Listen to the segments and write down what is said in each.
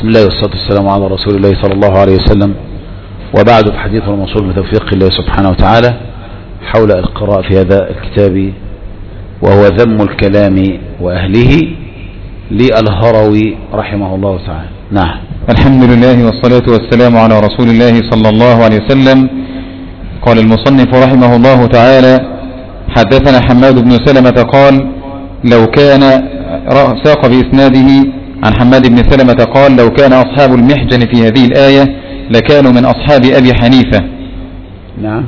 بسم الله والصلاة والسلام على رسول الله صلى الله عليه وسلم. وبعد فحديث الموصول بتوفيق الله سبحانه وتعالى حول القراءة في هذا الكتاب، وهو ذم الكلام وأهله للهروي رحمه الله تعالى. نعم. الحمد لله والصلاة والسلام على رسول الله صلى الله عليه وسلم. قال المصنف رحمه الله تعالى: حدثنا حماد بن سلمة قال لو كان ساق بإسناده عن حماد بن سلمة قال لو كان أصحاب المحجن في هذه الآية لكانوا من أصحاب أبي حنيفة. نعم.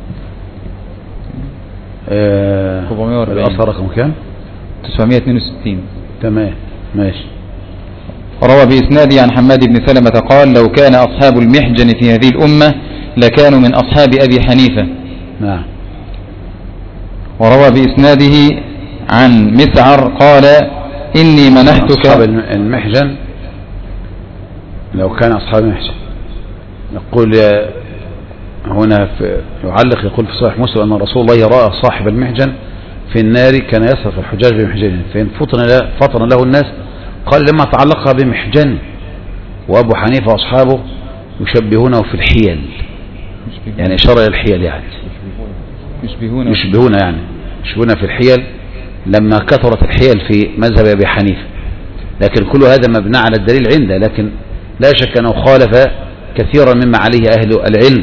الأصل رقم كام؟ 962. تمام ماشي. روى بإسناده عن حماد بن سلمة قال لو كان أصحاب المحجن في هذه الأمة لكانوا من أصحاب أبي حنيفة. نعم. وروى بإسناده عن مسعر قال إني منحتك أصحاب المحجن. لو كان أصحاب المحجن يقول هنا يعلق يقول في صحيح مسلم أن رسول الله رأى صاحب المحجن في النار كان يصرف الحجاج بمحجنه، فإن فطن له الناس قال لما تعلقها بمحجن. وأبو حنيفة وأصحابه يشبهونه في الحيل، يعني إشارة إلى الحيل، يعني يشبهون في الحيل لما كثرت الحيل في مذهب أبي حنيفة. لكن كل هذا مبنى على الدليل عنده، لكن لا شك أنه خالف كثيرا مما عليه أهل العلم،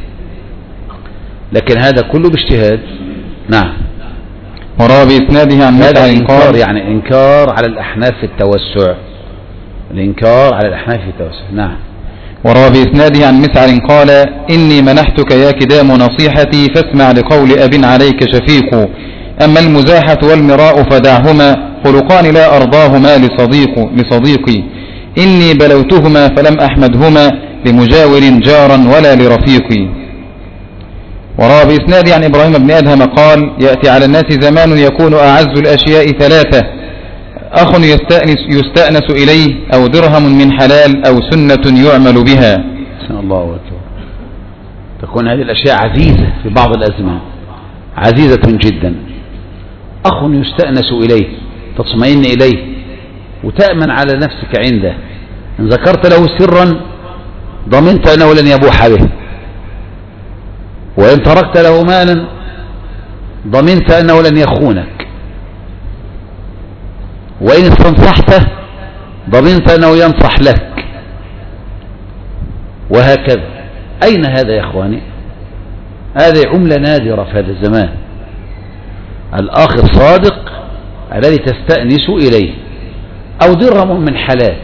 لكن هذا كله باجتهاد. نعم. وروى بإسناده عن هذا إنكار، يعني إنكار على الأحناف في التوسع، الإنكار على الأحناف في التوسع. نعم. وروى بإسناده عن مسعر قال إني منحتك يا كدام نصيحتي فاسمع لقول أب عليك شفيق، أما المزاحة والمراء فدعهما خلقان لا أرضاهما لصديقي إني بلوتهما فلم أحمدهما لمجاور جارا ولا لرفيقي. وروى بإسناده عن إبراهيم بن أدهم قال يأتي على الناس زمان يكون أعز الأشياء ثلاثة: أخ يستأنس إليه، أو درهم من حلال، أو سنة يعمل بها. الله أكبر. تكون هذه الأشياء عزيزة في بعض الأزمان، عزيزة جدا. أخ يستأنس إليه، تطمئن إليه وتأمن على نفسك عنده. إن ذكرت له سرا ضمنت أنه لن يبوح به، وإن تركت له مالا ضمنت أنه لن يخونك، وإن استنصحته ضمنت أنه ينصح لك، وهكذا. أين هذا يا إخواني؟ هذه عملة نادرة في هذا الزمان، الأخ الصادق الذي تستأنس إليه، أو درهم من حلال.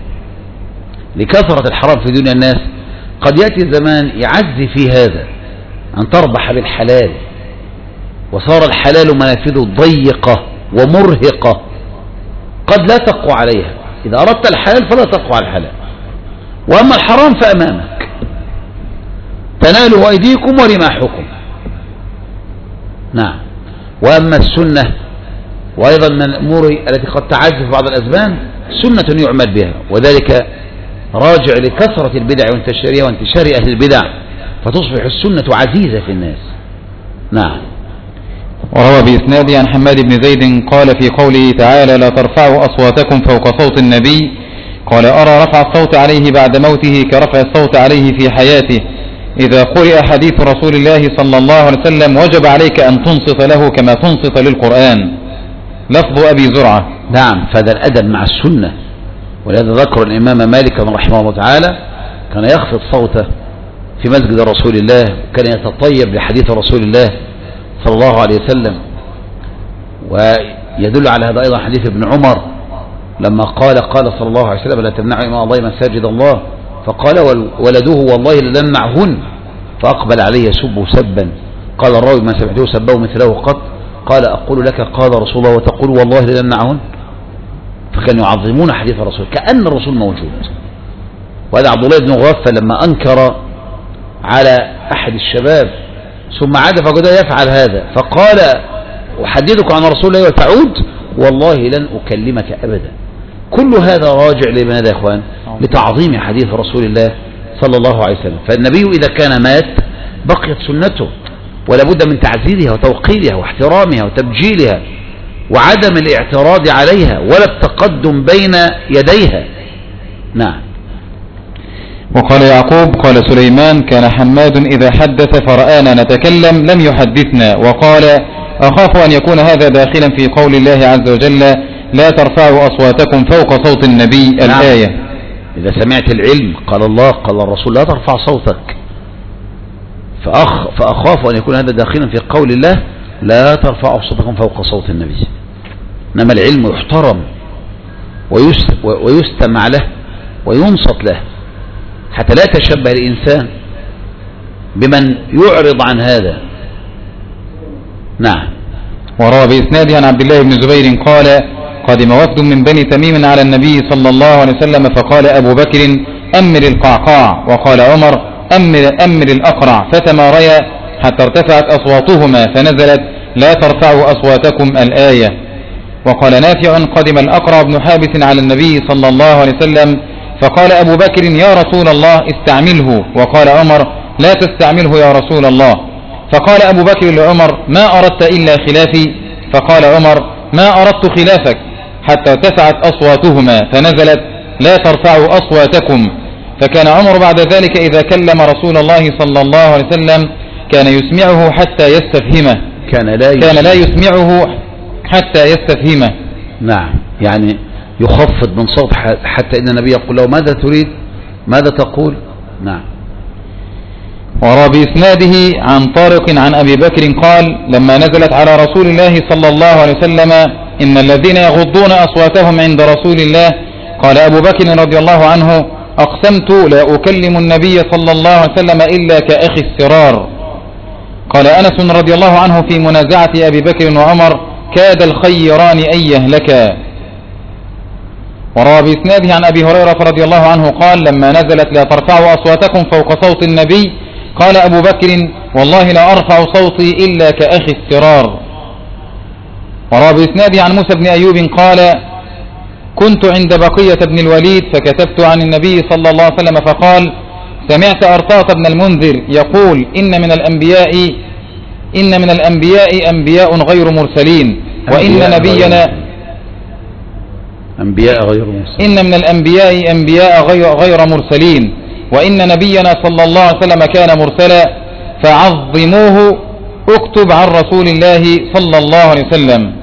لكثرة الحرام في دنيا الناس قد يأتي زمان يعز في هذا أن تربح بالحلال، وصار الحلال منافذه ضيقة ومرهقة قد لا تقوى عليها. إذا أردت الحلال فلا تقوى على الحلال، وأما الحرام فأمامك تنالوا أيديكم ورماحكم. نعم. وأما السنة، وأيضا من الأمور التي قد تعز في بعض الأزمان سنة يعمل بها، وذلك راجع لكثرة البدع وانتشارها وانتشار أهل البدع، فتصبح السنة عزيزة في الناس. نعم. وروى بإسناده عن حماد بن زيد قال في قوله تعالى لا ترفعوا أصواتكم فوق صوت النبي قال أرى رفع الصوت عليه بعد موته كرفع الصوت عليه في حياته. إذا قرئ حديث رسول الله صلى الله عليه وسلم وجب عليك أن تنصت له كما تنصت للقرآن. لفظ أبي زرعة. نعم. فهذا الأدب مع السنة، ولهذا ذكر الإمام مالك رحمه الله تعالى كان يخفض صوته في مسجد رسول الله، وكان يتطيب لحديث رسول الله صلى الله عليه وسلم. ويدل على هذا أيضا حديث ابن عمر لما قال صلى الله عليه وسلم لا تمنعوا إماء الله مساجد الله، فقال ولده والله لنمنعهن، فأقبل عليه يسب سبا. قال الراوي ما سمعته سبه مثله قط، قال أقول لك قال رسول الله وتقول والله لنمنعهن. فكانوا يعظمون حديث الرسول كأن الرسول موجود. وهذا عبد الله بن مغفل لما أنكر على أحد الشباب ثم عاد فقد يفعل هذا، فقال أحدثك عن رسول الله وتعود والله لن أكلمك أبدا. كل هذا راجع لماذا يا إخوان؟ لتعظيم حديث رسول الله صلى الله عليه وسلم. فالنبي إذا كان مات بقيت سنته، ولا بد من تعزيزها وتوقيرها واحترامها وتبجيلها، وعدم الاعتراض عليها ولا التقدم بين يديها. نعم. وقال يعقوب قال سليمان كان حماد إذا حدث فرآنا نتكلم لم يحدثنا. وقال أخاف أن يكون هذا داخلا في قول الله عز وجل لا ترفعوا أصواتكم فوق صوت النبي. نعم. الآية إذا سمعت العلم قال الله قال الرسول لا ترفع صوتك، فأخاف أن يكون هذا داخلا في قول الله لا ترفعوا صوتكم فوق صوت النبي. إنما العلم يحترم ويستمع له وينصت له حتى لا يتشبه الإنسان بمن يعرض عن هذا. نعم. وروى بإسناده عن عبد الله بن زبير قال قدم وفد من بني تميم على النبي صلى الله عليه وسلم فقال أبو بكر أمر القعقاع، وقال عمر أمر الأقرع، فتماريا حتى ارتفعت أصواتهما فنزلت لا ترفعوا أصواتكم الآية. وقال نافع قدم الأقرع بن حابس على النبي صلى الله عليه وسلم فقال أبو بكر يا رسول الله استعمله، وقال عمر لا تستعمله يا رسول الله. فقال أبو بكر لعمر ما أردت إلا خلافي؟ فقال عمر ما أردت خلافك، حتى ارتفعت أصواتهما فنزلت لا ترفعوا أصواتكم. فكان عمر بعد ذلك إذا كلم رسول الله صلى الله عليه وسلم كان يسمعه حتى يستفهمه، كان لا يسمعه حتى يستفهمه. نعم، يعني يخفض من صوت حتى إن النبي يقول له ماذا تريد ماذا تقول. نعم. وروى بإسناده عن طارق عن أبي بكر قال لما نزلت على رسول الله صلى الله عليه وسلم إن الذين يغضون أصواتهم عند رسول الله قال أبو بكر رضي الله عنه أقسمت لا أكلم النبي صلى الله عليه وسلم إلا كأخي السرار. قال أنس رضي الله عنه في منازعة أبي بكر وعمر كاد الخيران أن يهلكا. وروى بإسناده عن أبي هريرة رضي الله عنه قال لما نزلت لا ترفعوا أصواتكم فوق صوت النبي قال أبو بكر والله لا أرفع صوتي إلا كأخي السرار. وروى بإسناده عن موسى بن أيوب قال كنت عند بقية بن الوليد فكتبت عن النبي صلى الله عليه وسلم فقال سمعت أرطاط بن المنذر يقول إن من الأنبياء أنبياء غير مرسلين وإن نبينا إن من الأنبياء أنبياء غير مرسلين وإن نبينا صلى الله عليه وسلم كان مرسلا فعظموه اكتب عن رسول الله صلى الله عليه وسلم.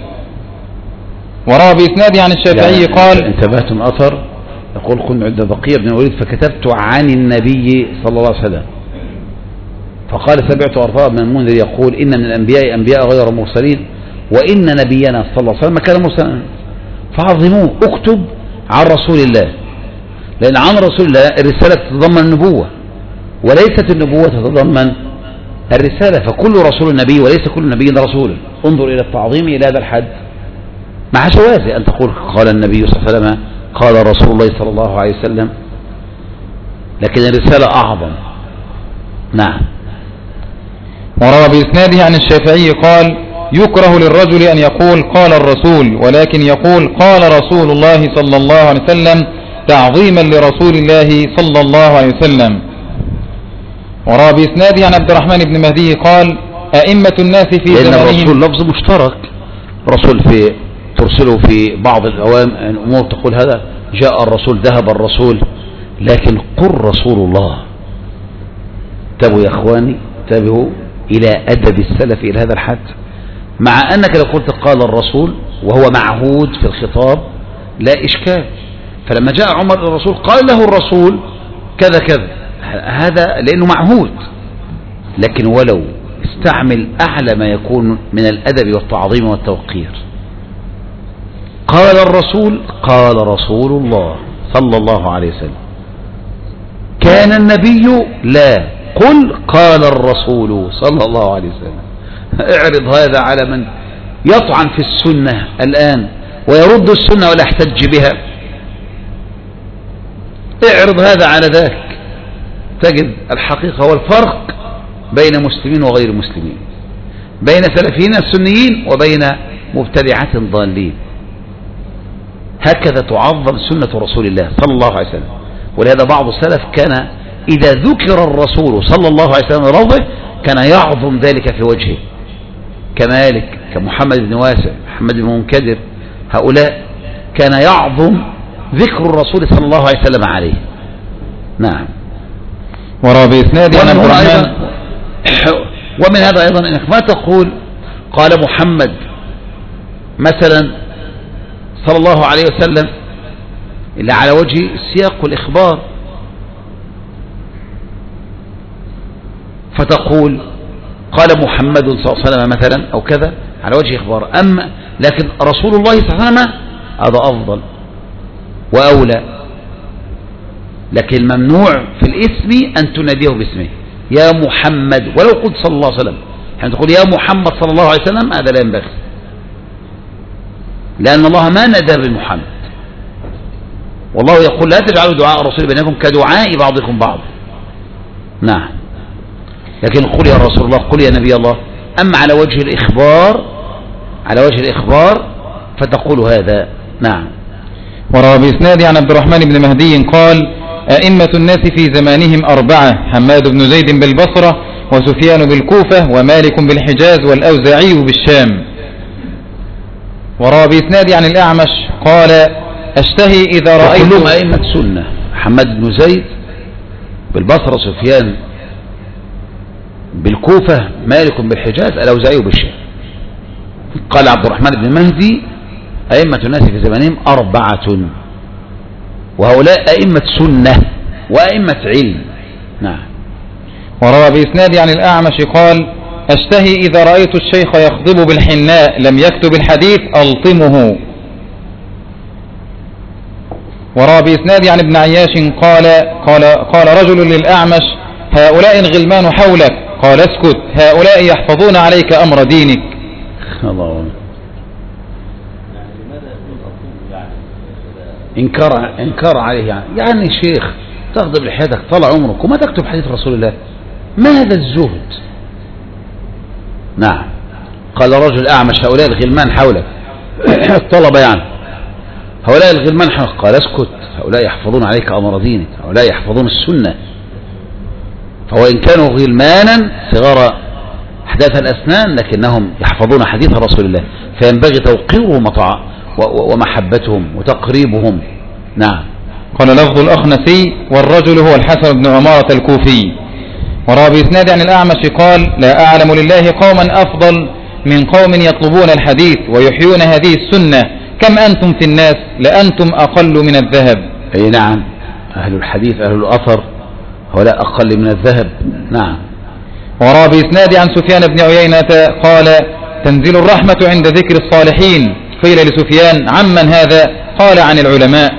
وروى بإسناده عن الشافعي قال انتبهتم أثر يقول كنت عند بقية بن الوليد فكتبت عن النبي صلى الله عليه وسلم فقال سمعت أرطاط بن المنذر يقول إن من الأنبياء أنبياء غير مرسلين وإن نبينا صلى الله عليه وسلم كان مرسلا فعظموه اكتب عن رسول الله، لأن عن رسول الله الرسالة تتضمن النبوة وليست النبوة تتضمن الرسالة، فكل رسول نبي وليس كل نبي رسول. انظر إلى التعظيم إلى هذا الحد مع جواز أن تقول قال النبي صلى الله عليه وسلم قال رسول الله صلى الله عليه وسلم، لكن الرسالة أعظم. نعم. وروى بإسناده عن الشافعي قال يكره للرجل أن يقول قال الرسول ولكن يقول قال رسول الله صلى الله عليه وسلم تعظيما لرسول الله صلى الله عليه وسلم. وروى بإسناده عن عبد الرحمن بن مهدي قال أئمة الناس في زمانهم، لأن الرسول لفظ مشترك، رسول في ترسله في بعض الأمور تقول هذا جاء الرسول ذهب الرسول، لكن قل رسول الله. انتبهوا يا اخواني، انتبهوا إلى أدب السلف إلى هذا الحد، مع أنك لو قلت قال الرسول وهو معهود في الخطاب لا إشكال. فلما جاء عمر الرسول قال له الرسول كذا كذا، هذا لأنه معهود، لكن ولو استعمل أعلى ما يكون من الأدب والتعظيم والتوقير. قال الرسول قال رسول الله صلى الله عليه وسلم، كان النبي لا، قل قال الرسول صلى الله عليه وسلم. اعرض هذا على من يطعن في السنة الآن ويرد السنة ولا يحتج بها، اعرض هذا على ذاك تجد الحقيقة والفرق بين مسلمين وغير مسلمين، بين سلفيين السنيين وبين مبتدعات ضالين. هكذا تعظم سنة رسول الله صلى الله عليه وسلم. ولهذا بعض السلف كان إذا ذكر الرسول صلى الله عليه وسلم رضه كان يعظم ذلك في وجهه، كمالك كمحمد بن واسع محمد بن منكدر، هؤلاء كان يعظم ذكر الرسول صلى الله عليه وسلم عليه. نعم. وروى بإسناد عن عبد الرحمن. ومن هذا أيضا أنك ما تقول قال محمد مثلا صلى الله عليه وسلم إلا على وجه السياق والإخبار، فتقول قال محمد صلى الله عليه وسلم مثلا أو كذا على وجه إخبار. أما لكن رسول الله صلى الله عليه وسلم هذا أفضل وأولى، لكن ممنوع في الاسم أن تناديه باسمه يا محمد، ولو قلت صلى الله عليه وسلم، يعني تقول يا محمد صلى الله عليه وسلم هذا لا ينبغي، لأن الله ما نادى بمحمد، والله يقول لا تجعلوا دعاء الرسول بينكم كدعاء بعضكم بعض. نعم، لكن قل يا رسول الله، قل يا نبي الله. أما على وجه الإخبار، على وجه الإخبار فتقول هذا. نعم. وروى بإسناد عن عبد الرحمن بن مهدي قال أئمة الناس في زمانهم أربعة: حماد بن زيد بالبصرة، وسفيان بالكوفة، ومالك بالحجاز، والأوزاعي بالشام. وروى بإسناد عن الأعمش قال أشتهي إذا رأيت، كلهم أئمة سنة، حماد بن زيد بالبصرة، سفيان بالكوفة، مالك بالحجاز، الأوزاعي بالشام. قال عبد الرحمن بن مهدي أئمة الناس في زمانهم أربعة، وهؤلاء أئمة سنة وأئمة علم. نعم. وروى بإسناد عن الأعمش قال أشتهي إذا رأيت الشيخ يخضب بالحناء لم يكتب الحديث ألطمه. وروى بإسناد عن ابن عياش قال رجل للأعمش هؤلاء الغلمان حولك، قال اسكت، هؤلاء يحفظون عليك أمر دينك. الله. انكار عليه، يعني شيخ تغضب لحياتك طال عمرك وما تكتب حديث رسول الله، ما هذا الزهد؟ نعم. قال رجل أعمش هؤلاء الغلمان حولك، الطلبة يعني، هؤلاء الغلمان حولك، قال اسكت، هؤلاء يحفظون عليك أمر دينك، هؤلاء يحفظون السنة. فهو إن كانوا غلمانا صغار أحداث الأسنان لكنهم يحفظون حديث رسول الله، فينبغي توقيرهم ومحبتهم وتقريبهم. نعم. قال لفظ الأخنسي والرجل هو الحسن بن عمارة الكوفي. وروى بإسناد عن الأعمش قال لا أعلم لله قوما أفضل من قوم يطلبون الحديث ويحيون هذه السنة، كم أنتم في الناس لأنتم أقل من الذهب. أي نعم، أهل الحديث أهل الأثر هؤلاء أقل من الذهب. نعم. وروى بإسناد عن سفيان بن عيينة قال تنزل الرحمة عند ذكر الصالحين. قيل لسفيان عمن هذا؟ قال عن العلماء.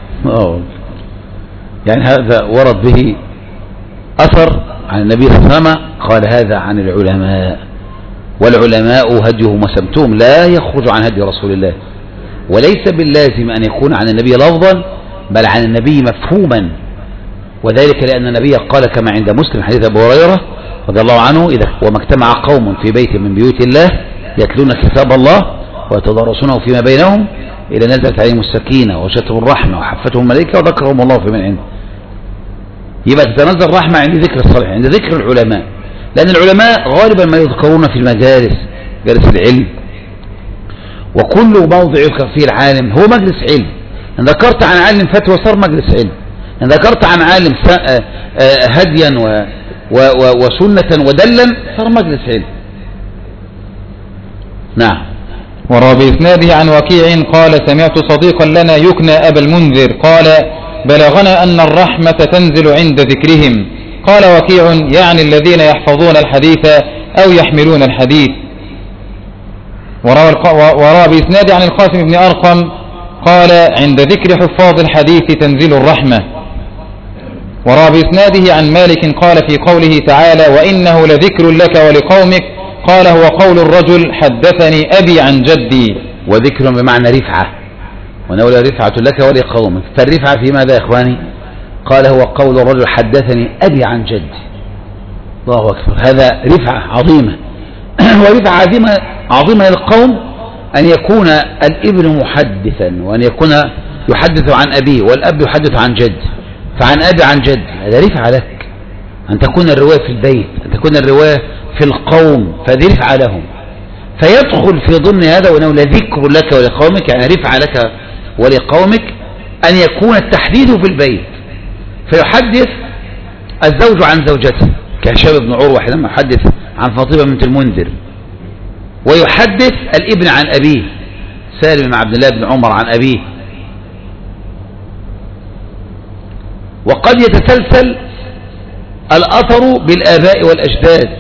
يعني هذا ورد به أثر عن النبي صلى الله عليه وسلم، قال هذا عن العلماء، والعلماء هديهم وسمتهم لا يخرج عن هدي رسول الله، وليس باللازم أن يكون عن النبي لفظا بل عن النبي مفهوما، وذلك لأن النبي قال كما عند مسلم حديث أبو هريرة رضي الله عنه وما اجتمع قوم في بيت من بيوت الله يتلون كتاب الله ويتدارسونه فيما بينهم إلى نزلت عليهم السكينة وغشيتهم الرحمة وحفتهم الملائكة وذكرهم الله في من عنده. يبقى تتنزل الرحمة عند ذكر الصالح، عند ذكر العلماء، لأن العلماء غالبا ما يذكرون في المجالس، جالس العلم، وكل موضع يذكر فيه العالم هو مجلس علم. إن ذكرت عن عالم فتوى صار مجلس علم، إن ذكرت عن عالم هديا وسنة ودلا صار مجلس علم. نعم. وروى بإسناده عن وكيع قال سمعت صديقا لنا يكنى أبا المنذر قال بلغنا أن الرحمة تنزل عند ذكرهم. قال وكيع يعني الذين يحفظون الحديث أو يحملون الحديث. وروى بإسناده عن القاسم بن أرقم قال عند ذكر حفاظ الحديث تنزل الرحمة. وروى بإسناده عن مالك قال في قوله تعالى وإنه لذكر لك ولقومك قال هو قول الرجل حدثني أبي عن جدي. وذكر بمعنى رفعة، وإنه لرفعة لك ولقومك، فالرفعة في ماذا يا إخواني؟ قال هو قول الرجل حدثني أبي عن جدي. الله أكبر، هذا رفعة عظيمة. ورفعة عظيمة للقوم أن يكون الابن محدثا، وأن يكون يحدث عن أبيه، والأب يحدث عن جد، فعن أبي عن جد، هذا رفعة لك. أن تكون الرواية في البيت، أن تكون الرواية في القوم، فذي رفعة لهم. فيدخل في ضمن هذا وأنه لذكر لك ولقومك، يعني رفعة لك ولقومك، أن يكون التحديث في البيت، فيحدث الزوج عن زوجته كهشام بن عروة حينما يحدث عن فاطمة بنت المنذر، ويحدث الابن عن أبيه سالم بن عبد الله بن عمر عن أبيه. وقد يتسلسل الأثر بالآباء والأجداد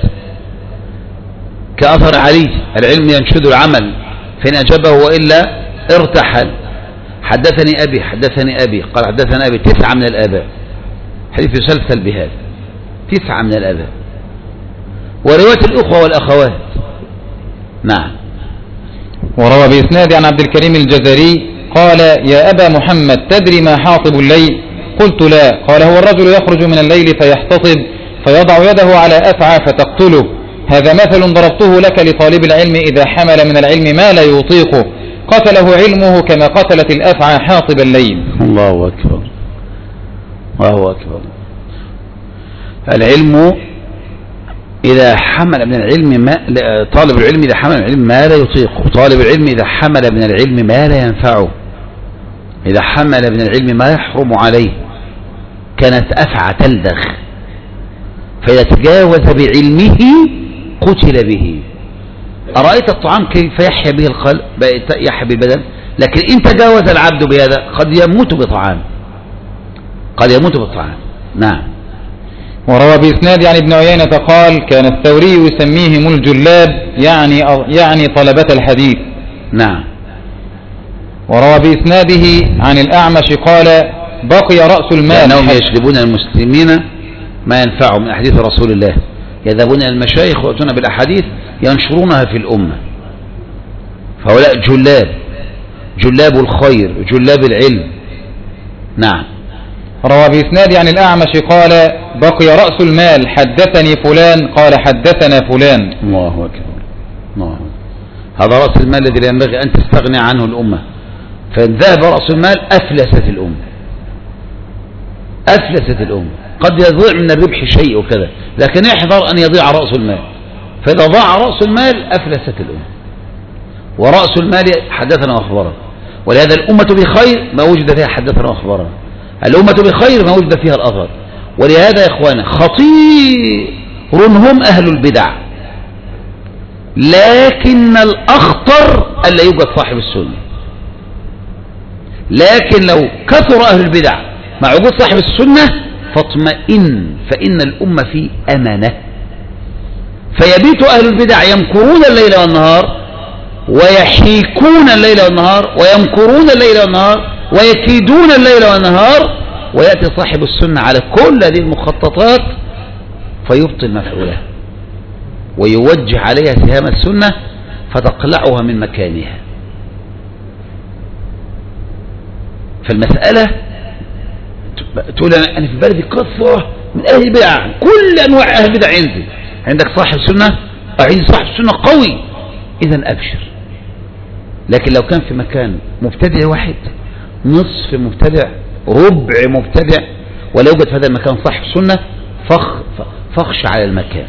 كأثر علي: العلم ينشد العمل فإن أجابه وإلا ارتحل. حدثني أبي حدثني أبي قال حدثنا أبي 9 من الآباء، حديث يسلسل بهذا 9 من الآباء. ورواية الأخوة والأخوات. نعم. وروى بإسناد عن عبد الكريم الجزري قال: يا أبا محمد تدري ما حاطب الليل؟ قلت لا. قال: هو الرجل يخرج من الليل فيحتطب فيضع يده على أفعى فتقتله. هذا مثل ضربته لك لطالب العلم إذا حمل من العلم ما لا يطيقه قتله علمه كما قتلت الأفعى حاطب الليل. الله أكبر الله أكبر. العلم إذا حمل من العلم ما طالب العلم إذا حمل من العلم ما لا يطيقه، طالب العلم إذا حمل من العلم ما لا ينفعه، إذا حمل من العلم ما يحرم عليه كانت أفعى تلدغ، فإذا تجاوز بعلمه قتل به. أرأيت الطعام كيف يحيا به القلب، يحيا بالبدن، لكن إن تجاوز العبد بهذا قد يموت بطعام، قد يموت بالطعام. نعم. وروى بإسناد عن ابن عيينة قال: كان الثوري يسميهم الجلاب يعني طلبة الحديث. نعم. وروى بإسناده عن الأعمش قال: بقي رأس المال لأنهم يشربون المسلمين ما ينفعهم من أحاديث رسول الله، يذهبون إلى المشايخ ويأتون بالأحاديث ينشرونها في الأمة، فهؤلاء جلاب الخير جلاب العلم. نعم. روى بإسناد عن الأعمش قال: بقي رأس المال حدثني فلان قال حدثنا فلان. الله أكبر الله أكبر. هذا رأس المال الذي لا ينبغي أن تستغني عنه الأمة، فإن ذهب رأس المال أفلست الأمة، أفلست الأمة. قد يضيع من الربح شيء وكذا، لكن يحذر أن يضيع رأس المال، فإذا ضاع رأس المال أفلست الأمة. ورأس المال حدثنا وأخبرنا، ولهذا الأمة بخير ما وجد فيها حدثنا وأخبرنا، الأمة بخير ما وجد فيها الأثر. ولهذا يا إخوانا خطير هم أهل البدع، لكن الأخطر ألا يوجد صاحب السنة. لكن لو كثر أهل البدع مع وجود صاحب السنة فاطمئن، فإن الأمة في أمانة. فيبيت أهل البدع يمكرون الليل والنهار ويحيكون الليل والنهار ويمكرون الليل والنهار ويكيدون الليل والنهار، ويأتي صاحب السنة على كل هذه المخططات فيبطل مفعولها ويوجه عليها سهام السنة فتقلعها من مكانها. فالمسألة تقول أنا في بلدي كثرة من أهل البدع، كل أنواع أهل البدع عندي، عندك صاحب سنة، عندي صاحب سنة قوي، إذا أبشر. لكن لو كان في مكان مبتدع واحد، نصف مبتدع، ربع مبتدع، ولا يوجد في هذا المكان صاحب سنة، فاخش على المكان،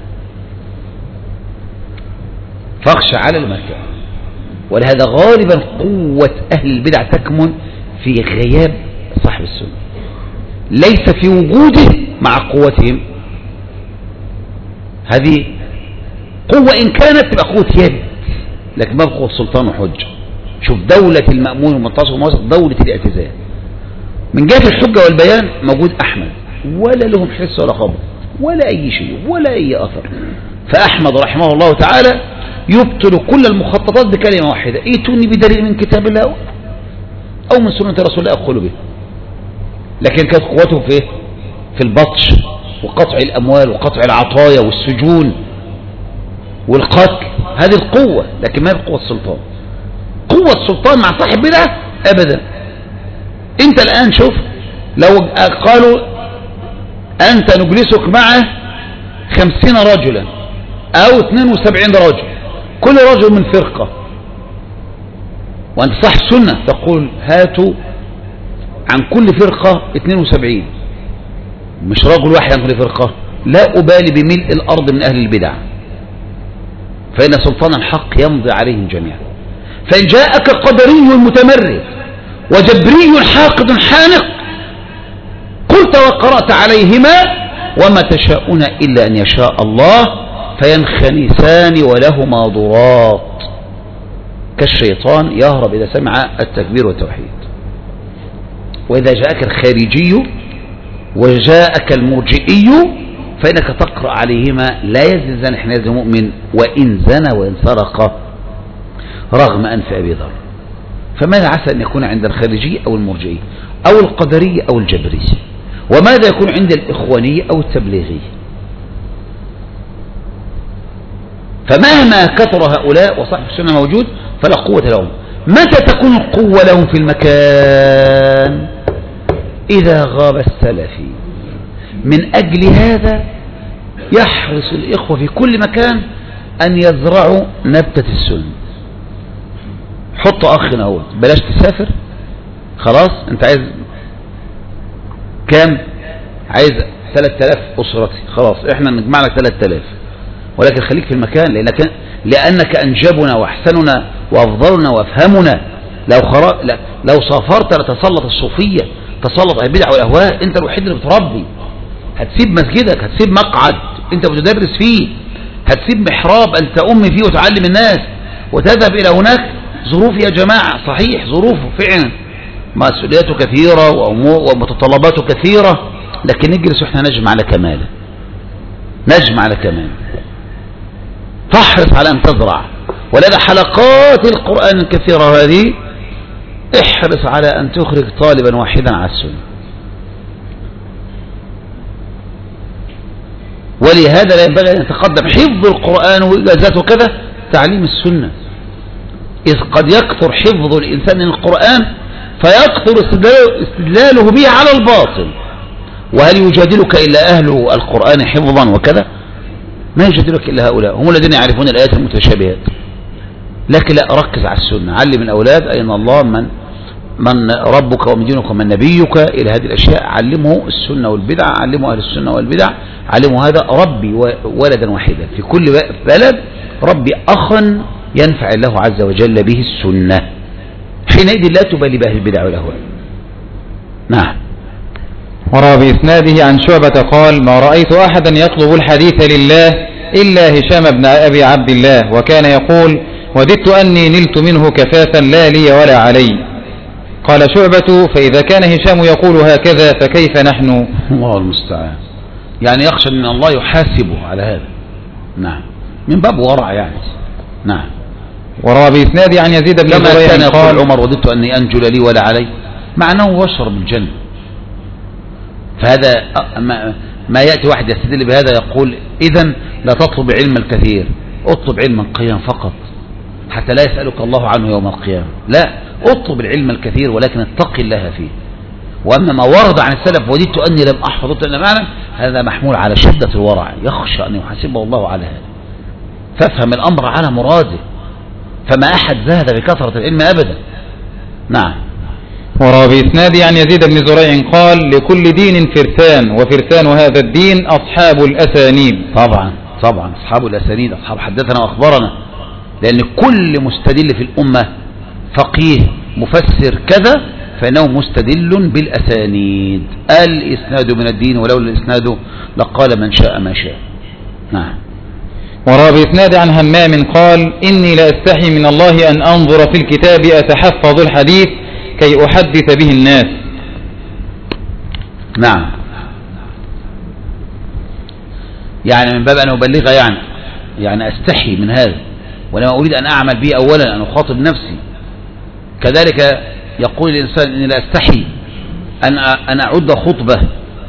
فاخش على المكان. ولهذا غالبا قوة أهل البدع تكمن في غياب صاحب السنة، ليس في وجوده مع قوتهم. هذه قوة إن كانت تبقى قوة يد، لكن ما بقوة سلطان وحجة. شوف دولة المأمون والمنتصر والموسط، دولة الاعتزال من جهة الحجة والبيان موجود أحمد، ولا لهم حس ولا خبر ولا أي شيء ولا أي أثر. فأحمد رحمه الله تعالى يبطل كل المخططات بكلمة واحدة: ائتوني بدليل من كتاب الله أو من سنة رسول الله أقول به. لكن كانت قوته في إيه؟ في البطش وقطع الأموال وقطع العطايا والسجون والقتل، هذه القوة، لكن ما هي قوة السلطان. قوة السلطان مع صاحب بدعة أبدا. أنت الآن شوف، لو قالوا أنت نجلسك مع 50 رجلا أو 72 رجل، كل رجل من فرقة، وأنت صاحب سنة، تقول هاتوا عن كل فرقة 72، مش رجل واحد عن كل فرقة. لا أبالي بملء الأرض من أهل البدع، فإن سلطان الحق يمضي عليهم جميعا. فإن جاءك قدري متمرد وجبري حاقد حانق قلت وقرأت عليهما وما تشاءون إلا أن يشاء الله فينخنسان ولهما ضراط كالشيطان يهرب إذا سمع التكبير والتوحيد. وإذا جاءك الخارجي وجاءك المرجئي فإنك تقرأ عليهما لا يزني زاني حين يزني مؤمن وإن زنى وإن سرق رغم أنف أبي ذر. فماذا عسى أن يكون عند الخارجي أو المرجئي أو القدري أو الجبري؟ وماذا يكون عند الإخواني أو التبليغي؟ فمهما كثر هؤلاء وصاحب السنة موجود فلا قوة لهم. متى تكون القوة لهم في المكان؟ إذا غاب السلفي. من أجل هذا يحرص الإخوة في كل مكان أن يزرعوا نبتة السنة. حط أخنا هو بلاش تسافر، خلاص أنت عايز كام؟ عايز 3000 أسرتي، خلاص احنا نجمع لك 3000، ولكن خليك في المكان لأنك أنجبنا وأحسننا وأفضلنا وأفهمنا. لو سافرت لتسلط الصوفية، تسلط البدع والأهواء. أنت الوحيد اللي بتربي. هتسيب مسجدك، هتسيب مقعد أنت بتدرس فيه، هتسيب محراب أنت أمي فيه وتعلم الناس وتذهب إلى هناك. ظروف يا جماعة، صحيح ظروفه فعلا مسؤولياته كثيرة ومتطلباته كثيرة، لكن نجلس وإحنا نجمع على كماله، نجمع على كماله. فاحرص على أن تزرع. ولدى حلقات القرآن الكثيرة هذه احرص على أن تخرج طالبا واحدا على السنة. ولهذا لا ينبغي أن يتقدم حفظ القرآن وإجازاته كذا تعليم السنة، إذ قد يكثر حفظ الإنسان من القرآن فيكثر استدلاله به على الباطل. وهل يجادلك إلا أهل القرآن حفظا وكذا؟ ما يجادلك إلا هؤلاء، هم الذين يعرفون الآيات المتشابهات. لكن لا، ركز على السنة، علم الأولاد أين الله، من ربك ومن دينك ومن نبيك، إلى هذه الأشياء. علمه السنة والبدع، علمه أهل السنة والبدع، علمه هذا. ربي ولدا واحدا في كل بلد، ربي أخا ينفع الله عز وجل به السنة. حينئذ لا تبالي بأهل البدع والأهواء. نعم. وروى بإسناده عن شعبة قال: ما رأيت أحدا يطلب الحديث لله إلا هشام بن أبي عبد الله، وكان يقول: وددت أني نلت منه كفافا لا لي ولا علي. قال شعبة: فإذا كان هشام يقول هكذا فكيف نحن؟ الله المستعان. يعني يخشى من الله يحاسبه على هذا. نعم، من باب ورع يعني. نعم. وروى بإسناده عن يزيد بن زريع قال عمر: وددت أني أنجو لا لي ولا علي، معناه واشرب الجنة. فهذا ما يأتي واحد يستدل بهذا يقول: إذن لا تطلب علم الكثير، اطلب علما قيما فقط حتى لا يسألك الله عنه يوم القيامة. لا، اطلب العلم الكثير ولكن اتق الله فيه. وأما ما ورد عن السلف: وددت أني لم أحفظ، وددت أني لم أعلم، هذا محمول على شدة الورع، يخشى أن يحاسبه الله على هذا. فافهم الأمر على مراده، فما أحد زهد بكثرة العلم أبدا. نعم. وروى بإسناده عن يزيد بن زريع قال: لكل دين فرسان، وفرسان هذا الدين أصحاب الأسانيد. طبعا طبعا، أصحاب الأسانيد، أصحاب حدثنا وأخبرنا، لأن كل مستدل في الأمة فقيه مفسر كذا فإنه مستدل بالأسانيد. الإسناد من الدين، ولولا الإسناد لقال من شاء ما شاء. نعم. وروى بإسناد عن همام قال: إني لأستحي من الله أن أنظر في الكتاب أتحفظ الحديث كي أحدث به الناس. نعم، يعني من باب أن أبلغ، يعني أستحي من هذا، ولما أريد أن أعمل به أولا أن أخاطب نفسي. كذلك يقول الإنسان: إني لا أستحي أن أعد خطبة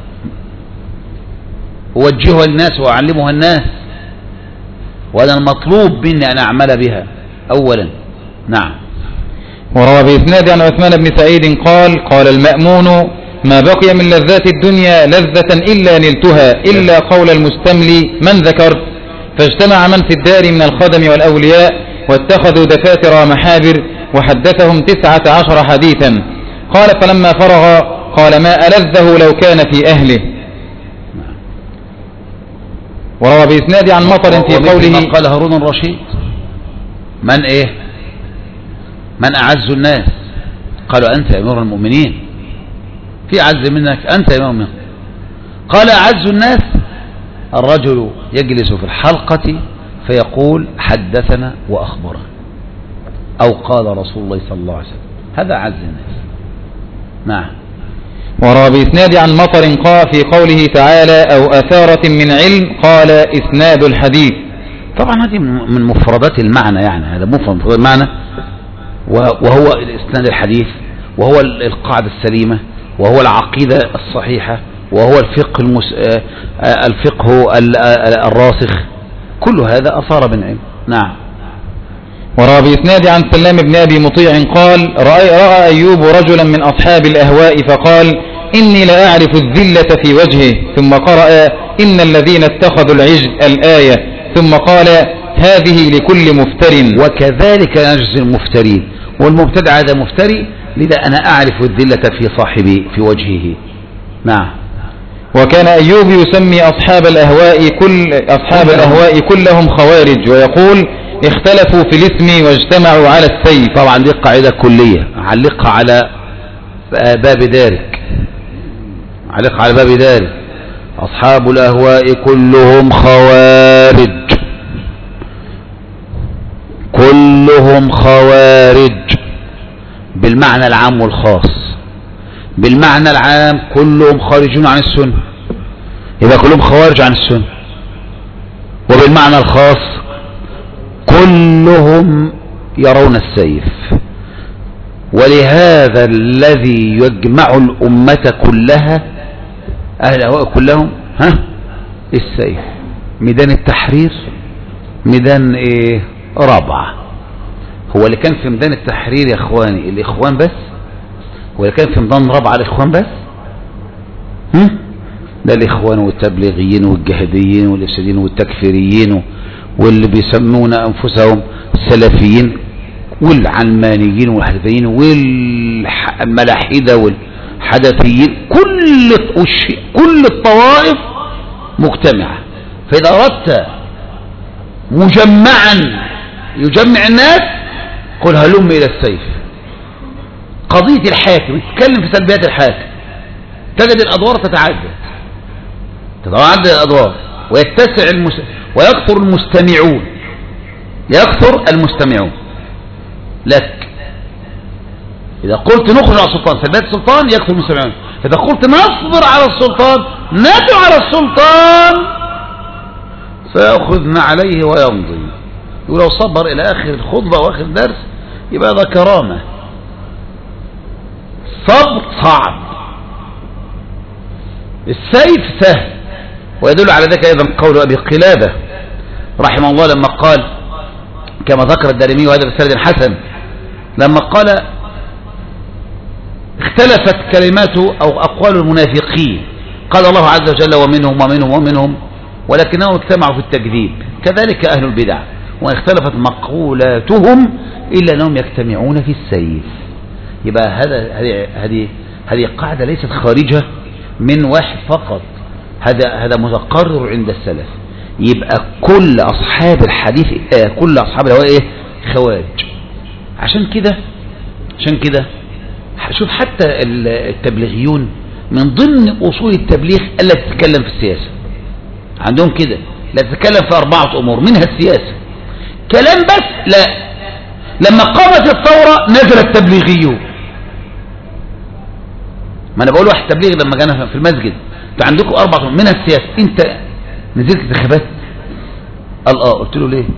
أوجهها الناس وأعلمها الناس، وهذا المطلوب مني أن أعمل بها أولا. نعم. وروى بإسناد عن عثمان بن سعيد قال: قال المأمون: ما بقي من لذات الدنيا لذة إلا نلتها إلا قول المستملي من ذكرت. فاجتمع من في الدار من الخدم والأولياء واتخذوا دفاتر محابر وحدثهم 19 حديثا. قال: فلما فرغ قال: ما ألذه لو كان في أهله. وروى بإسناد عن مطر في قوله: قال هارون الرشيد: من أعز الناس؟ قالوا: أنت يا أمير المؤمنين، في أعز منك؟ أنت يا أمير المؤمنين. قال أعز الناس الرجل يجلس في الحلقة فيقول حدثنا وأخبرنا أو قال رسول الله صلى الله عليه وسلم، هذا أعز الناس. نعم. وروى بإسناد عن مطر قال في قوله تعالى أو أثارة من علم قال إسناد الحديث. طبعا هذه من مفردات المعنى، يعني هذا مفرد المعنى، وهو الإسناد الحديث، وهو القاعدة السليمة، وهو العقيدة الصحيحة، وهو الفقه الراسخ، كل هذا أثار من علم. نعم. وروى بإسناد عن سلام بن أبي مطيع قال رأى أيوب رجلا من أصحاب الأهواء فقال إني لا أعرف الذلة في وجهه، ثم قرأ إن الذين اتخذوا العجل الآية، ثم قال هذه لكل مفتر وكذلك نجزي المفترين، والمبتدع هذا مفتري، لذا أنا أعرف الذلة في صاحبي في وجهه. نعم. وكان أيوب يسمي أصحاب الأهواء كلهم خوارج، ويقول اختلفوا في الاسم واجتمعوا على السيف. طبعا دي قاعدة كلية علقها على باب دارك، علقها على باب دارك. أصحاب الأهواء كلهم خوارج، كلهم خوارج بالمعنى العام والخاص. بالمعنى العام كلهم خارجون عن السنة، يبقى كلهم خوارج عن السنة. وبالمعنى الخاص كلهم يرون السيف. ولهذا الذي يجمع الأمة كلها أهل الأهواء كلهم السيف. ميدان التحرير ميدان ايه؟ رابعة. هو اللي كان في ميدان التحرير يا اخواني الاخوان بس؟ هو اللي كان في ميدان رابعة الاخوان بس؟ ده الاخوان والتبليغيين والجهاديين والافساديين والتكفيريين واللي بيسمون انفسهم السلفيين والعلمانيين والحدثيين والملاحدة والحدثيين، كل الطوائف مجتمعة. فإذا أردت مجمعا يجمع الناس قل هلم إلى السيف. قضية الحاكم، تتكلم في سلبيات الحاكم، تجد الأدوار تتعدد الأدوار ويتسع ويكثر المستمعون لك. إذا قلت نخرج على السلطان سلبيات السلطان يكثر المستمعون، إذا قلت نصبر على السلطان ندعو على السلطان سيأخذنا عليه ويمضي. ولو صبر إلى آخر الخطبة وآخر الدرس يبقى هذا كرامة. صبر صعب، السيف سهل. ويدل على ذلك أيضا قول أبي قلابة رحمه الله لما قال كما ذكر الدارمي وهذا بسند حسن، لما قال اختلفت كلمات أو أقوال المنافقين، قال الله عز وجل ومنهم ولكنهم اجتمعوا في التكذيب، كذلك أهل البدع وإن اختلفت مقولاتهم إلا أنهم يجتمعون في السيف. يبقى هذه قاعدة ليست خارجة من واحد فقط، هذا متقرر عند السلف. يبقى كل أصحاب الحديث كل أصحاب الهواء خوارج. عشان كده شوف حتى التبليغيون من ضمن أصول التبليغ ألا تتكلم في السياسة عندهم كده، لا تتكلم في 4 أمور منها السياسة. كلام بس لا. لما قامت الثورة نزل التبليغيون. ما أنا بقول واحد تبليغ لما جانا في المسجد انتوا عندكم 4 أمور منها السياسة، انت نزلت انتخابات؟ قال قلت له ليه؟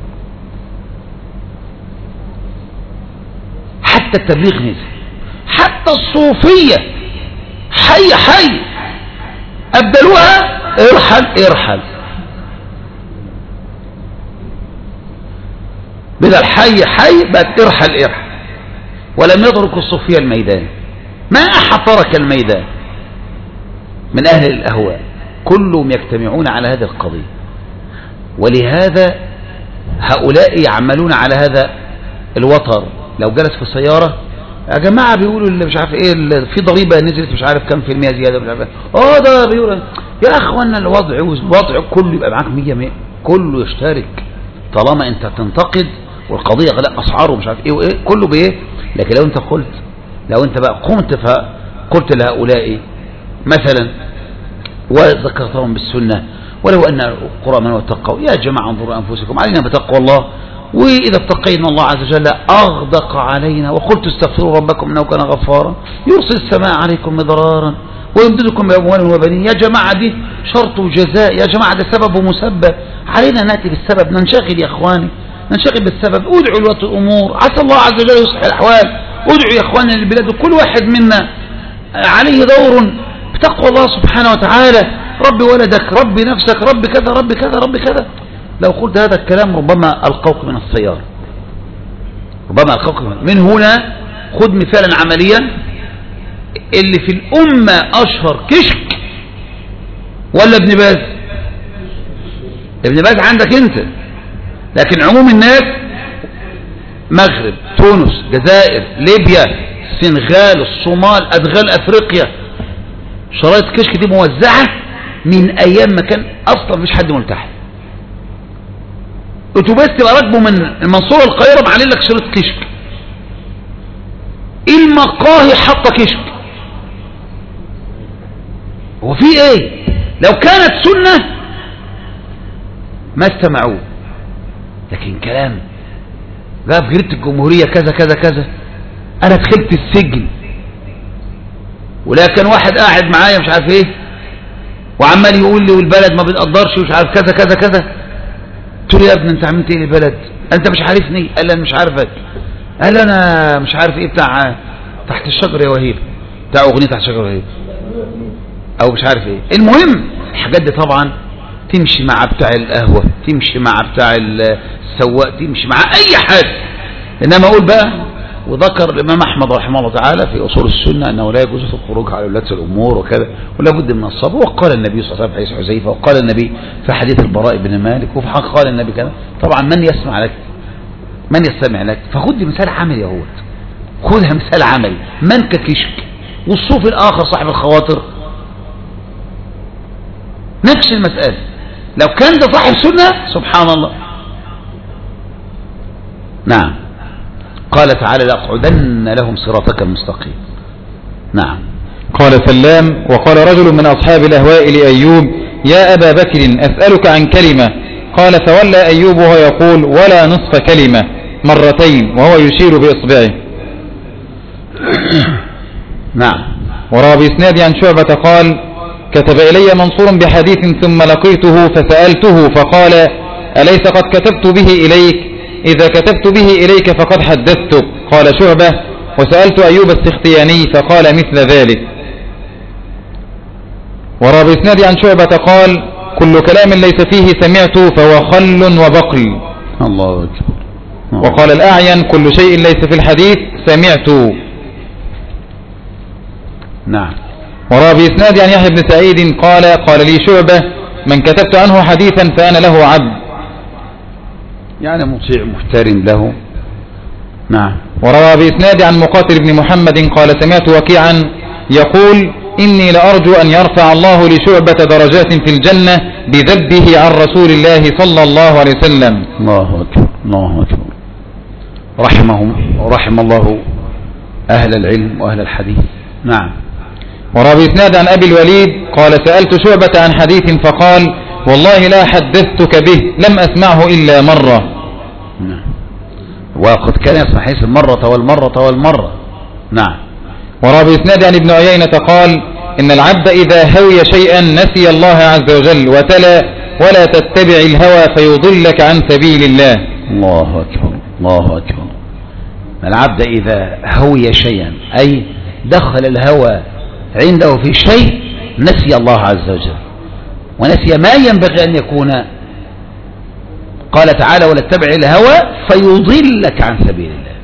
حتى التبليغ نزل، حتى الصوفية حي أبدلوها ارحل بدل حي بقت ارحل. ولم يترك الصوفية الميدان، ما أحد ترك الميدان من أهل الأهواء، كلهم يجتمعون على هذه القضية. ولهذا هؤلاء يعملون على هذا الوتر. لو جلس في سيارة يا جماعة بيقولوا اللي مش عارف ايه في ضريبة نزلت مش عارف كم في المية زيادة مش عارف ده بيقول يا اخوانا الوضع كله يبقى معاك 100 كله يشترك طالما انت تنتقد والقضية غلاء اسعار ومش عارف ايه وايه كله بايه. لكن لو انت بقى قمت فقلت لهؤلاء مثلا وذكرتهم بالسنة. ولو أن القرى من واتقوا، يا جماعة انظروا أنفسكم، علينا بتقوى الله، وإذا اتقينا الله عز وجل أغدق علينا. وقلت استغفروا ربكم إنه كان غفارا يرسل السماء عليكم مدرارا ويمددكم بأموال وبنين. يا جماعة دي شرط وجزاء، يا جماعة ده سبب ومسبب، علينا نأتي بالسبب، ننشغل يا إخواني، ننشغل بالسبب. ادعوا لولاة الأمور، عسى الله عز وجل يصلح الأحوال. ادعوا يا إخواني للبلاد، وكل واحد منا عليه دور بتقوى الله سبحانه وتعالى. رب ولدك، رب نفسك، رب كذا رب كذا رب كذا. لو قلت هذا الكلام ربما ألقوك من السيارة، ربما ألقوك من هنا. خذ مثالا عمليا، اللي في الأمة أشهر كشك ولا ابن باز؟ ابن باز عندك انت، لكن عموم الناس مغرب، تونس، جزائر، ليبيا، السنغال، الصومال، أدغال أفريقيا، شرايط كشك دي موزعة من أيام ما كان أصلا مفيش حد ملتحي. اتوبيس تبقى راكبه من المنصورة القاهرة معلين لك شريط كشك، المقاهي حاطة كشك. هو في ايه؟ لو كانت سنة ما استمعوه، لكن كلام جاء في جريدة الجمهورية كذا كذا كذا. انا دخلت السجن ولا كان واحد قاعد معايا مش عارف ايه وعمال يقول لي والبلد ما بتقدرش ومش عارف كذا كذا كذا. قلت له يا ابني انت عملت ايه للبلد؟ انت مش عارفني؟ قال لي انا مش عارفك. قال انا مش عارف ايه بتاع تحت الشجر يا وهيب، بتاع اغنية تحت الشجر يا وهيب او مش عارف ايه. المهم الحاجات دي طبعا تمشي مع بتاع القهوة، تمشي مع بتاع السواق، تمشي مع اي حاجة. انما اقول بقى، وذكر الامام احمد رحمه الله تعالى في اصول السنة انه لا يجوز الخروج على ولاة الامور وكذا، ولا بد من الصبر. وقال النبي صلى الله عليه وسلم في حديث حذيفة، وقال النبي في حديث البراء بن مالك، وفي حق قال النبي كذا. طبعا من يسمع لك، من يستمع لك. فخذ مثال عملي يا هوت، خذها مثال عملي. من ككشك، والصوفي الاخر صاحب الخواطر نفس المسألة. لو كان ده صاحب سنة سبحان الله. نعم، قال تعالى لأقعدن لهم صراطك المستقيم. نعم. قال سلام: وقال رجل من أصحاب الأهواء لأيوب: يا أبا بكر أسألك عن كلمة. قال فولى أيوب وهو يقول: ولا نصف كلمة، مرتين، وهو يشير بإصبعه. نعم. وروى بإسناد عن شعبة قال: كتب إلي منصور بحديث ثم لقيته فسألته فقال: أليس قد كتبت به إليك؟ إذا كتبت به إليك فقد حدثتك. قال شعبة: وسألت أيوب السختياني فقال مثل ذلك. وروى بإسناد عن شعبة قال: كل كلام ليس فيه سمعت فهو خل وبقل. الله أكبر. وقال الأعين: كل شيء ليس في الحديث سمعت. نعم. وروى بإسناد عن يحيى بن سعيد قال: قال لي شعبة: من كتبت عنه حديثا فأنا له عبد، يعني مطيع محترم له. نعم. وروى بإسناد عن مقاتل بن محمد قال: سمعت وكيعا يقول: إني لأرجو أن يرفع الله لشعبة درجات في الجنة بذبه عن رسول الله صلى الله عليه وسلم. الله أكبر، الله أكبر. رحم الله أهل العلم وأهل الحديث. نعم. وروى بإسناد عن أبي الوليد قال: سألت شعبة عن حديث فقال: والله لا حدثتك به، لم أسمعه إلا مرة. نعم. وقد كان يسمع حديث المرة والمرة والمرة. نعم. وروى بإسناد عن ابن عيينة قال: إن العبد إذا هوي شيئا نسي الله عز وجل، وتلا: ولا تتبع الهوى فيضلك عن سبيل الله. الله أكبر، الله أكبر. العبد إذا هوي شيئا أي دخل الهوى عنده في شيء نسي الله عز وجل ونسي ما ينبغي أن يكون. قال تعالى: ولا تتبع الهوى فيضلك عن سبيل الله.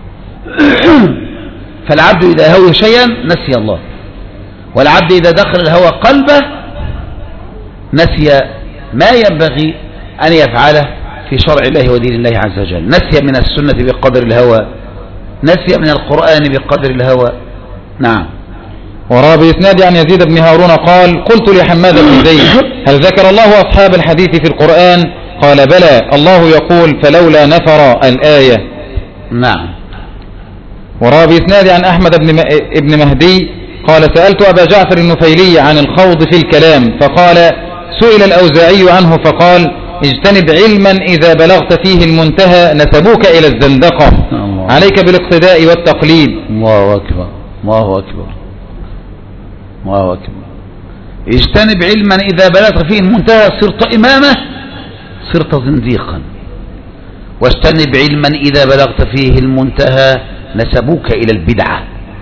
فالعبد إذا هوي شيئا نسي الله، والعبد إذا دخل الهوى قلبه نسي ما ينبغي أن يفعله في شرع الله ودين الله عز وجل. نسي من السنة بقدر الهوى، نسي من القرآن بقدر الهوى. نعم. وروى بإسناد عن يزيد بن هارون قال: قلت لحماد بن زيد: هل ذكر الله أصحاب الحديث في القرآن؟ قال: بلى، الله يقول: فلولا نفر الآية. نعم. وروى بإسناد عن أحمد بن مهدي قال سألت أبا جعفر النفيلي عن الخوض في الكلام فقال سئل الأوزاعي عنه فقال اجتنب علما إذا بلغت فيه المنتهى نسبوك إلى الزندقة عليك بالاقتداء والتقليد. الله أكبر الله أكبر الله أكبر. اجتنب علما إذا بلغت فيه المنتهى صرت إمامه صرت زنديقا، واجتنب علما إذا بلغت فيه المنتهى نسبوك إلى البدعة،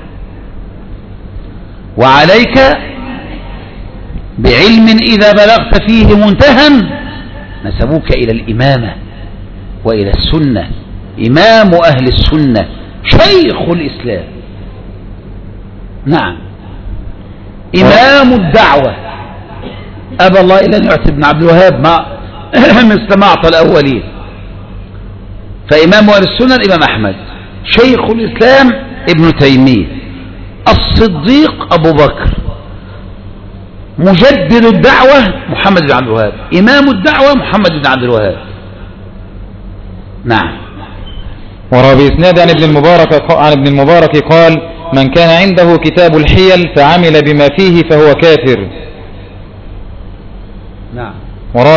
وعليك بعلم إذا بلغت فيه منتهى نسبوك إلى الإمامة وإلى السنة، إمام أهل السنة شيخ الإسلام، نعم إمام الدعوة، أبى الله إلا أن يعطي ابن عبد الوهاب مثل ما أعطى الأولين، فإمام أهل السنة الإمام أحمد، شيخ الإسلام ابن تيمية، الصديق أبو بكر، مجدد الدعوة محمد بن عبد الوهاب، إمام الدعوة محمد بن عبد الوهاب، نعم. وروى بإسناد عن ابن المبارك قال من كان عنده كتاب الحيل فعمل بما فيه فهو كافر. نعم. وروى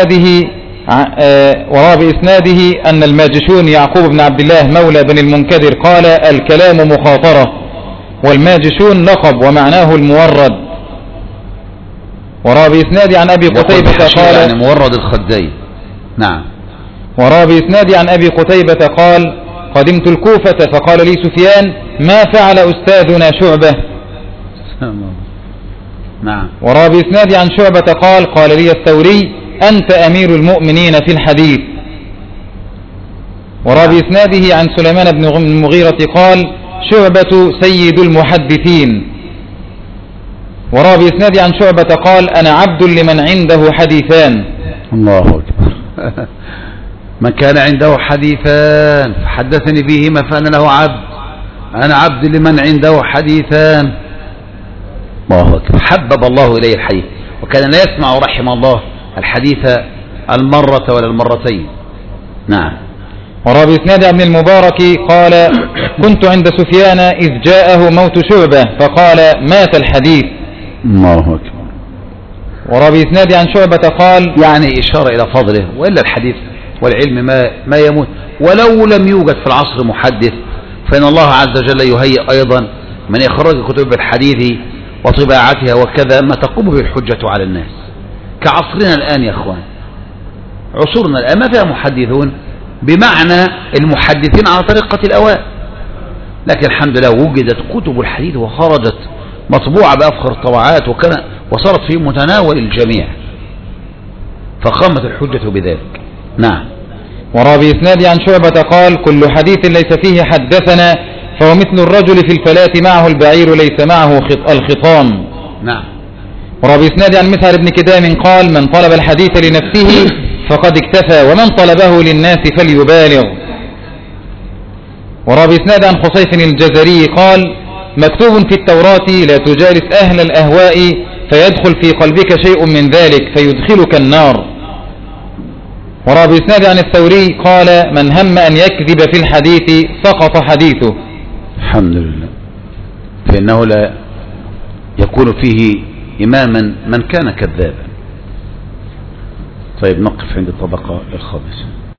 بإسناده أن الماجشون يعقوب بن عبد الله مولى بن المنكدر قال الكلام مخاطرة، والماجشون لقب ومعناه المورد. وروى بإسناد عن أبي قتيبة قال يعني مورد الخدين، نعم. وروى بإسناد عن أبي قتيبة قال قدمت الكوفة فقال لي سفيان ما فعل أستاذنا شعبة. نعم. وروى بإسناد عن شعبة قال لي الثوري أنت أمير المؤمنين في الحديث. وروى بإسناده عن سليمان بن المغيرة قال شعبة سيد المحدثين. وروى بإسناد عن شعبة قال أنا عبد لمن عنده حديثان. الله أكبر. من كان عنده حديثان فحدثني فيهما فأنا له عبد، أنا عبد لمن عنده حديثان. الله أكبر. حبب الله إليه الحديث، وكان لا يسمع رحمه الله الحديث المرة ولا المرتين، نعم. وروى بإسناد ابن المبارك قال كنت عند سفيان إذ جاءه موت شعبة فقال مات الحديث. الله أكبر. وروى بإسناد عن شعبة قال يعني إشارة إلى فضله، وإلا الحديث والعلم ما يموت، ولو لم يوجد في العصر محدث فإن الله عز وجل يهيئ أيضا من إخراج كتب الحديث وطباعتها وكذا ما تقوم به الحجة على الناس، كعصرنا الآن يا أخوان، عصورنا الآن ما فيها محدثون بمعنى المحدثين على طريقة الأوائل، لكن الحمد لله وجدت كتب الحديث وخرجت مطبوعة بأفخر الطبعات وصارت في متناول الجميع، فقامت الحجة بذلك، نعم. وروى بإسناد عن شعبة قال كل حديث ليس فيه حدثنا فهو مثل الرجل في الفلاة معه البعير ليس معه الخطام، نعم. وروى بإسناد عن مسعر بن كدام قال من طلب الحديث لنفسه فقد اكتفى ومن طلبه للناس فليبالغ. وروى بإسناد عن خصيف الجزري قال مكتوب في التوراة لا تجالس أهل الأهواء فيدخل في قلبك شيء من ذلك فيدخلك النار. وروى بإسناد عن الثوري قال من هم أن يكذب في الحديث سقط حديثه. الحمد لله، فإنه لا يكون فيه إماما من كان كذابا. طيب نقف عند الطبقة الخامسة.